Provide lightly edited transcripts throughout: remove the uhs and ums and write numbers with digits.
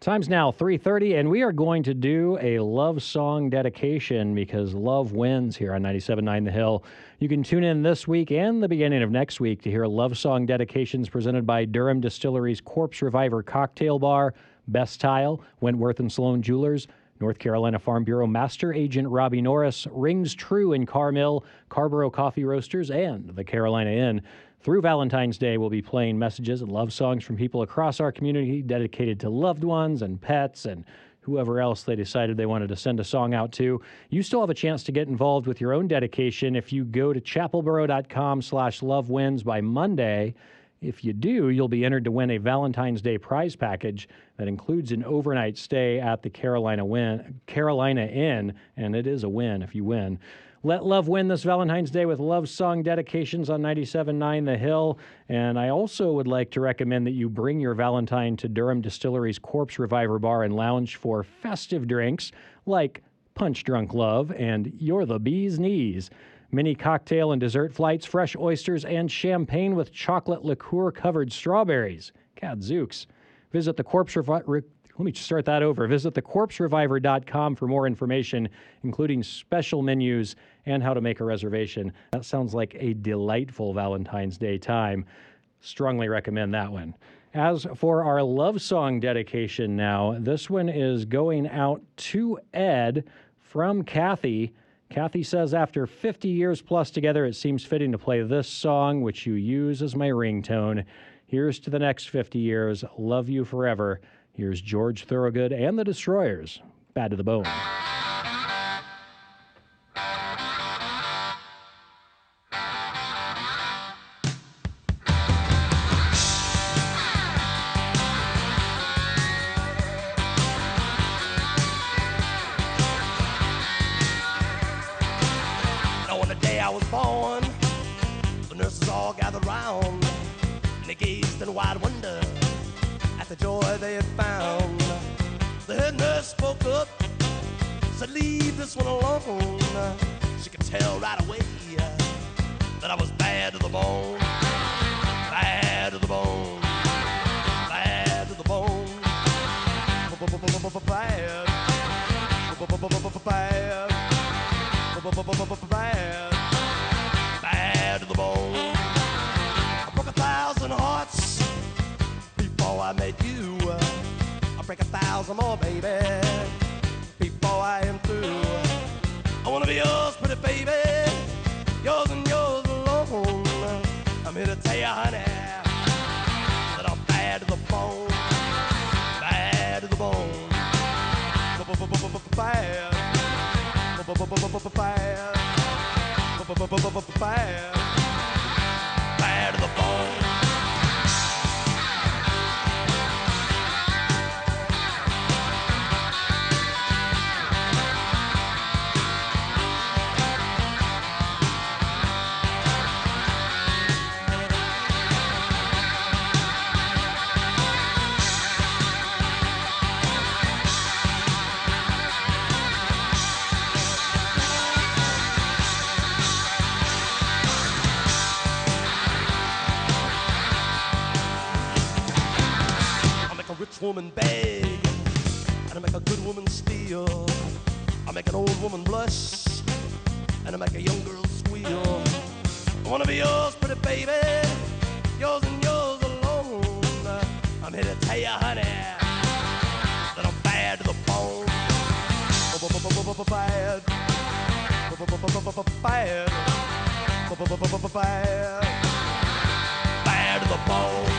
Time's now 3:30, and we are going to do a love song dedication because love wins here on 97.9 The Hill. You can tune in this week and the beginning of next week to hear love song dedications presented by Durham Distillery's Corpse Reviver Cocktail Bar, Best Tile, Wentworth and Sloan Jewelers, North Carolina Farm Bureau Master Agent Robbie Norris, Rings True in Carmill, Carborough Coffee Roasters, and the Carolina Inn. Through Valentine's Day, we'll be playing messages and love songs from people across our community dedicated to loved ones and pets and whoever else they decided they wanted to send a song out to. You still have a chance to get involved with your own dedication if you go to chapelboro.com/lovewins by Monday. If you do, you'll be entered to win a Valentine's Day prize package that includes an overnight stay at the Carolina Inn, and it is a win if you win. Let love win this Valentine's Day with love song dedications on 97.9 The Hill. And I also would like to recommend that you bring your Valentine to Durham Distillery's Corpse Reviver Bar and Lounge for festive drinks like Punch Drunk Love and You're the Bee's Knees. Mini cocktail and dessert flights, fresh oysters, and champagne with chocolate liqueur-covered strawberries. Gadzooks. Visit the Corpse Reviver. Let me start that over. Visit thecorpsereviver.com for more information, including special menus and how to make a reservation. That sounds like a delightful Valentine's Day time. Strongly recommend that one. As for our love song dedication now, this one is going out to Ed from Kathy. Kathy says, after 50 years plus together, it seems fitting to play this song, which you use as my ringtone. Here's to the next 50 years. Love you forever. Here's George Thorogood and the Destroyers, Bad to the Bone. On the day I was born, the nurses all gathered round, and they gazed in wide wonder the joy they had found. The head nurse spoke up, said, leave this one alone. She could tell right away that I was bad to the bone. Bad to the bone. Bad to the bone. Bad. Bad. Bad. Bad to the bone. I broke 1,000 hearts before I met you. I'll break 1,000 more, baby, before I am through. I wanna be yours, pretty baby, yours and yours alone. I'm here to tell you, honey, that I'm bad to the bone. Bad to the bone. Bad. Bad. Bad to the bone. Woman beg, and I make a good woman steal. I make an old woman blush, and I make a young girl squeal. I wanna be yours, pretty baby, yours and yours alone. I'm here to tell you, honey, that I'm bad to the bone. Bad. Bad. Bad. Bad to the bone.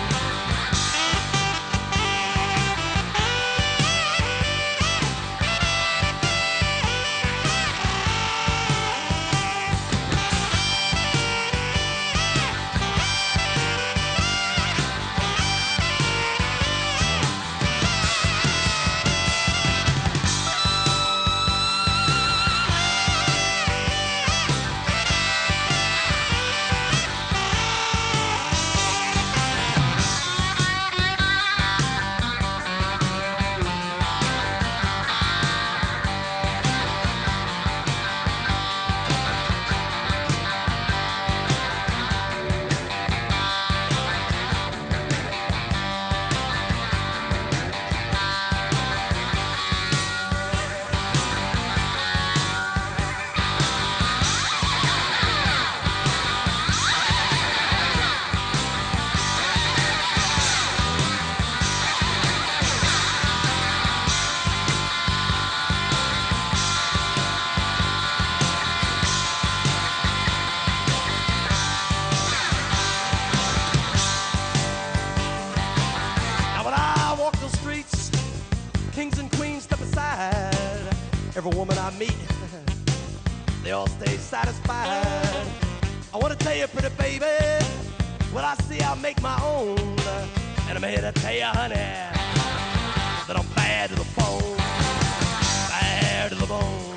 kings and queens step aside. Every woman I meet, they all stay satisfied. I want to tell you, pretty baby, what I see I make my own. And I'm here to tell you, honey, that I'm bad to the bone. Bad to the bone.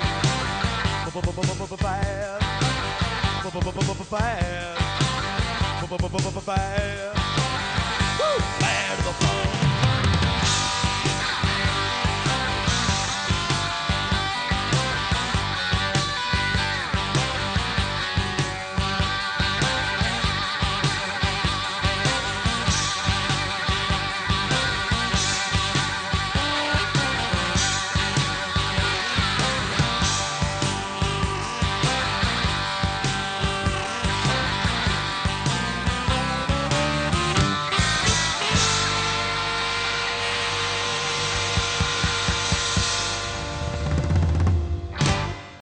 Bad. Bad. Bad.